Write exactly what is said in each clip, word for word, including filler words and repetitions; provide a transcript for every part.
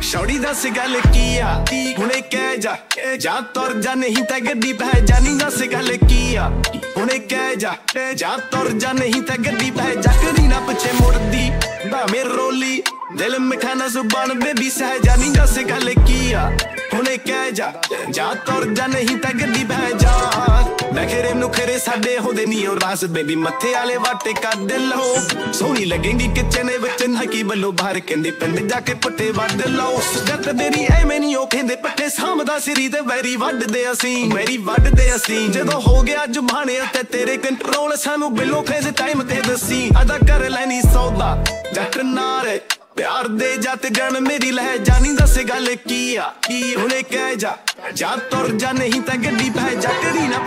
शौड़ी दस गल की आ हुणे कह जा जा तुर जा नहीं ते गड्डी पै जानी दस गल की आ हुणे कह जा जा तुर जा नहीं ते गड्डी पै जा करी ना पिछे मुड़दी भावें रोली दिल मिठा ना जुबान बेबी सह जानी दस गल की आ हुणे कह जा जा तुर जा नहीं ते गड्डी पै जा नखरे नुखरे साडे होंदे नी ओ रास बेबी मथे वाले वाटे कद लो सोहनी लगेंगी किचन विच नकी बल्लो बाहर कहंदे पिंड जाके पट्टे वड लो जट तेरी एवें नी ओ कहंदे पट्टे सामदा सिरी ते वैरी वडदे असीं वैरी वडदे असीं जदों हो गया जुबाने ते तेरे कंट्रोल सानू बिलो खेज टाइम ते दसी अदा कर लैनी सौदा जट नारे प्यार दे जात गण मेरी लह जानी दस गल की आ की हुणे कह जा जा तुर जा नहीं ते गड्डी पै जा करी ना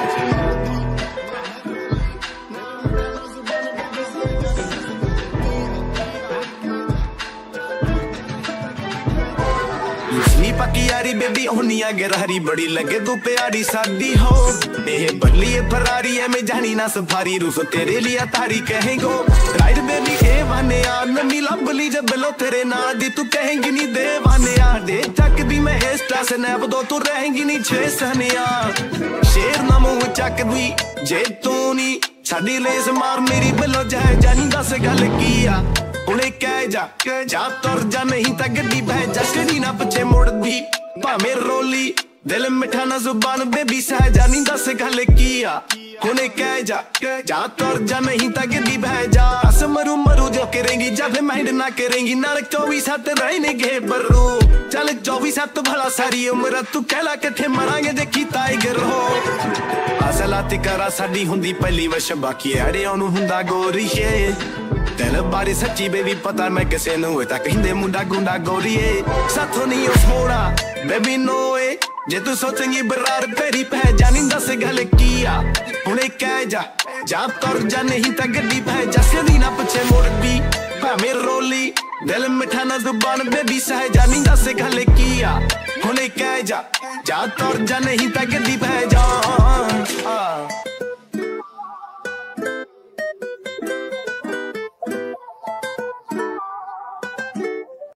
पक्की यारी बेबी होनी आ गहरी बड़ी लगे तू प्यारी सादी हो ए बदली फरारी है मैं जानी ना सफारी रूस तेरे लिए तारी कहेंगो राइट बेबी ए वाने आ नमी लंबली जब लो तेरे ना दी तू कहेंगी नी दे वाने आ दे चक दी मैं हेस्टा स्नैप दो तू रहेंगी नी छे सनिया शेर ना मुंह चक दी जे तू नी साडी लेस मार मेरी बिलो जाए जानी दस गल की आ हुणे कह जा जा तुर जा नहीं ते गड्डी पै जा करी ना पिछे मुड़दी भावें रोली दिल मिठा ना जुबान बेबी सह जानी दस गल की आ हुणे कह जा जा तुर जा नहीं ते गड्डी पै जा अस मरू मरू जो करेंगी जब माइंड ना करेंगी नाल चौबीस सत्त रहने गे बरू चल चौबीस सत्त भला सारी उम्र तू कहला किथे मरांगे जे कीता इगर हो असला तिकरा साडी हुंदी पहली वश बाकी आड़े ओनू हुंदा गोरीए दिल बारे सच्ची बेबी पता मैं किसे नू ता कहंदे मुंडा गुंडा गोरीए साथों नहीं ओ छोड़ा बेबी नो ए जे तू सोचेंगी बरार तेरी पै जानी दस गल की आ हुणे कह जा जा तुर जा नहीं ते गड्डी पै जा कदी ना पिछे मुड़दी भावें रोली दिल मिठा ना जुबान बेबी सह जानी दस गल की आ हुणे कह जा जा तुर जा नहीं ते गड्डी पै